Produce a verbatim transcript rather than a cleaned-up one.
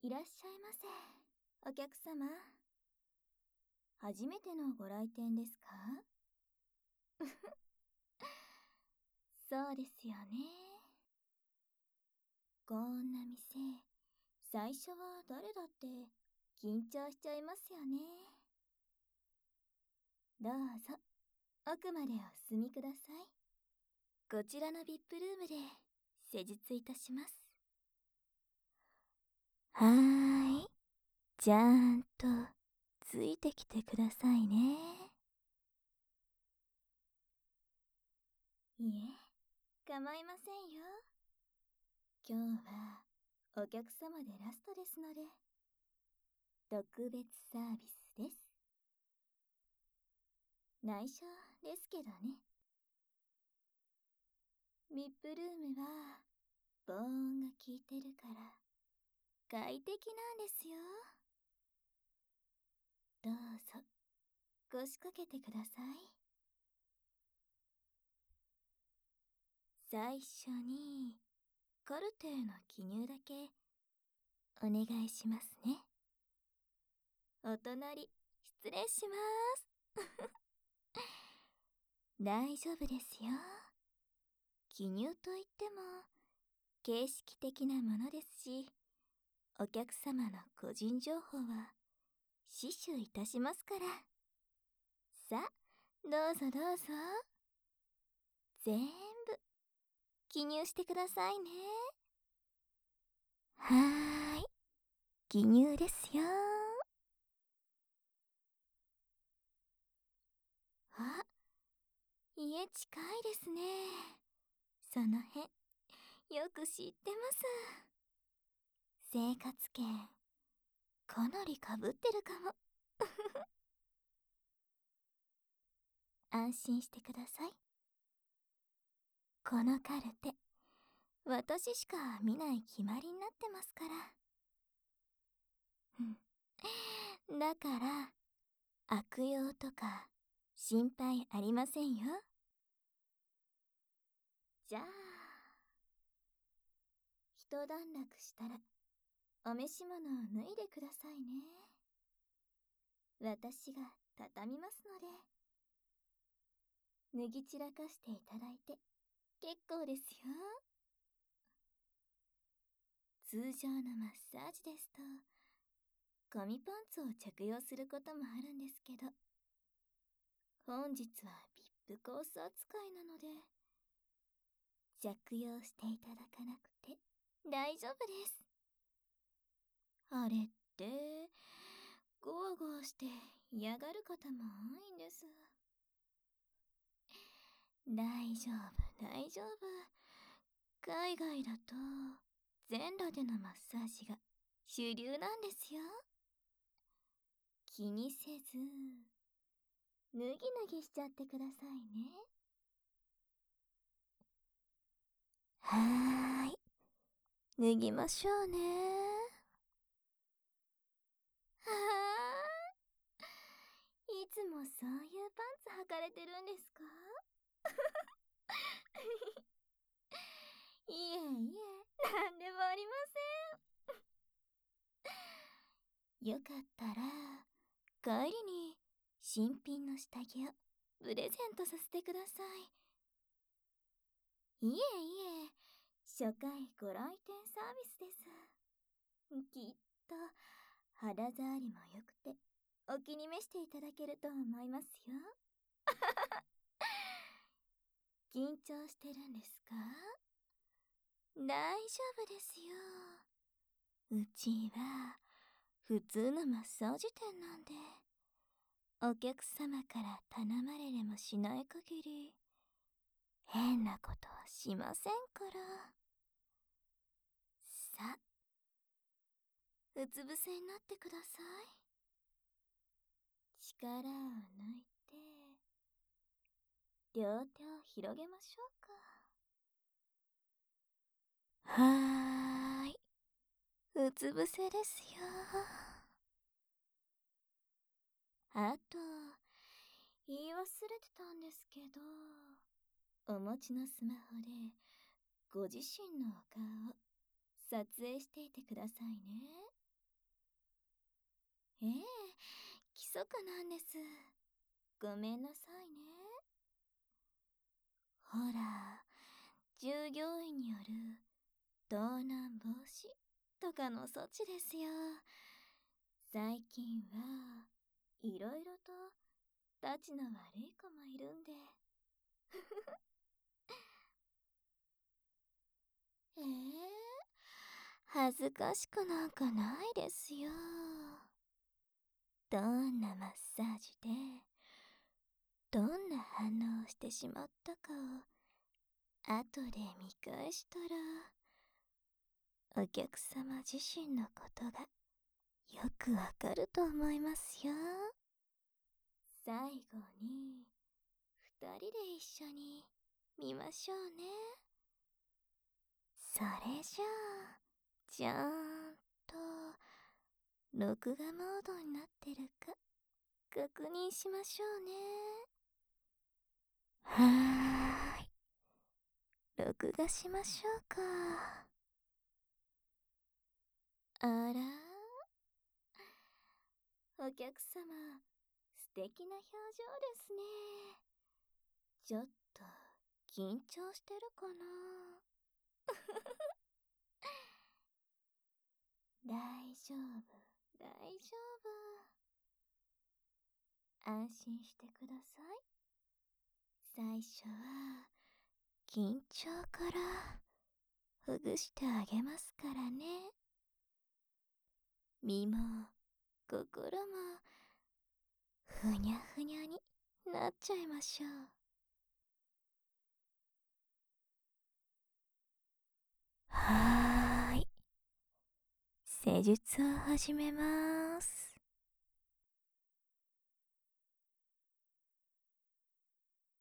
いらっしゃいませ、お客様。初めてのご来店ですか？そうですよね。こんな店、最初は誰だって緊張しちゃいますよね。どうぞ、奥までお進みください。こちらの ブイアイピー ルームで施術いたします。はーい。ちゃんとついてきてくださいね。いえ、構いませんよ。今日はお客様でラストですので、特別サービスです。内緒ですけどね。ブイアイピー ルームは防音が効いてるから快適なんですよ。どうぞ腰掛けてください。最初にカルテの記入だけお願いしますね。お隣失礼します。大丈夫ですよ。記入といっても形式的なものですし、お客様の個人情報は死守いたしますから。さあ、どうぞどうぞ。全部記入してくださいね。はーい、記入ですよ。あ、家近いですね。その辺よく知ってます。生活圏かなりかぶってるかも。安心してください。このカルテ、私しか見ない決まりになってますから。うん。だから、悪用とか心配ありませんよ。じゃあ、一段落したら、お召し物を脱いでくださいね。私が畳みますので、脱ぎ散らかしていただいて結構ですよ。通常のマッサージですと、紙パンツを着用することもあるんですけど、本日は ブイアイピー コース扱いなので、着用していただかなくて大丈夫です。あれって、ゴワゴワして嫌がる方も多いんです。大丈夫、大丈夫。海外だと、全裸でのマッサージが主流なんですよ。気にせず、脱ぎ脱ぎしちゃってくださいね。はーい。脱ぎましょうね。はあ。いつもそういうパンツ履かれてるんですか？いえいえ、なんでもありません。よかったら、帰りに新品の下着をプレゼントさせてください。いえいえ、初回ご来店サービスです。きっと肌触りも良くてお気に召していただけると思いますよ。緊張してるんですか？大丈夫ですよ。うちは普通のマッサージ店なんで、お客様から頼まれでもしない限り変なことはしませんから。さあ、うつ伏せになってください。力を抜いて、両手を広げましょうか。はーい。うつ伏せですよ。あと、言い忘れてたんですけど、お持ちのスマホでご自身のお顔を撮影していてくださいね。 ええ、規則なんです。ごめんなさいね。ほら、従業員による盗難防止とかの措置ですよ。最近はいろいろとたちの悪い子もいるんで。ええ、恥ずかしくなんかないですよ。どんなマッサージでどんな反応をしてしまったかを後で見返したら、お客様自身のことがよくわかると思いますよ。最後に二人で一緒に見ましょうね。それじゃあ、ちゃんと録画モードになってるか確認しましょうね。はーい。録画しましょうか。あら、お客様、素敵な表情ですね。ちょっと緊張してるかな。大丈夫、大丈夫。安心してください。最初は緊張からほぐしてあげますからね。身も心もふにゃふにゃになっちゃいましょう。はーい。施術を始めます。